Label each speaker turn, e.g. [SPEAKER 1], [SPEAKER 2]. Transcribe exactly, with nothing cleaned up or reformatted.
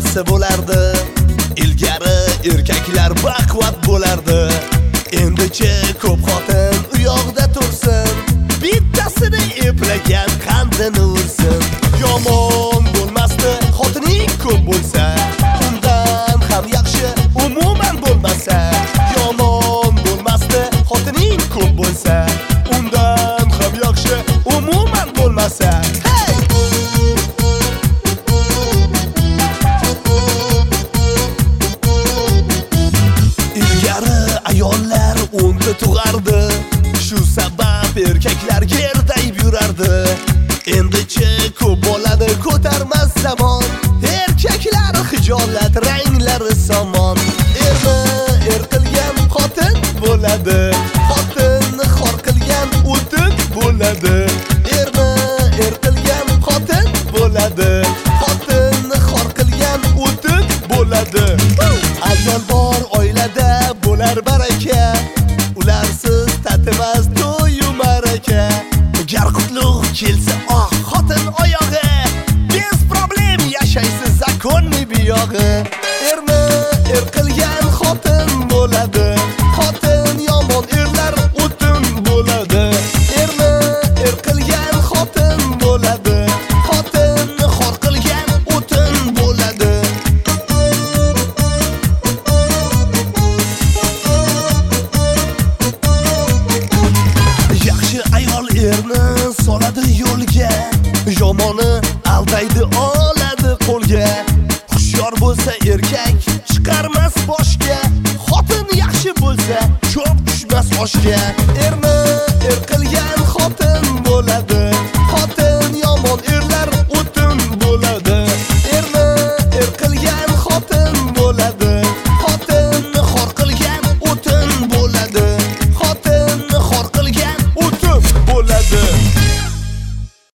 [SPEAKER 1] bittasi bo'lardi. Ilgari erkaklar baquvvat bo'lardi. Endichi ko'p xotin u yoqda tursin, bittasini eplagan qandini ursin. Yomon bo'lmasdi xotining ko'p bo'lsa, undan ham yaxshi umuman bo'lmasa. Yomon bo'lmasdi xotining ko'p bo'lsa, undan ham yaxshi umuman bo'lmasa. Hey! Ilgari ayollar o'nta tug'ardi, shu sabab erkaklar gerdayib yurardi. Endichi ko'p bo'ladi ko'tarmas zamon, erkaklar hijolat ranglari somon. Erni er qilgan xotin bo'ladi, xotinni xor qilgan o'tin bo'ladi. Erni er qilgan xotin bo'ladi, xotinni xor qilgan o'tin bo'ladi. Ayol bor oilada bo'lar baraka, ularsiz tatimas to'yu maraka. Gar qutlug' kelsa oh xotin oyog'i, bez problem yashaysiz zakonni buyog'i. Erni er qilgan xotin bo'ladi, xotin yomon erlar o'tin bo'ladi. Erni er qilgan xotin bo'ladi, xotinni xor qilgan o'tin bo'ladi. Yaxshi ayol erni soladi yo'lga, yomoni aldaydi oladi qo'lga. Hushyor bo'lsa erkak chiqarmas boshga, xotin yaxshi bo'lsa cho'p tushmas oshga. Erni er qilgan xotin bo'ladi,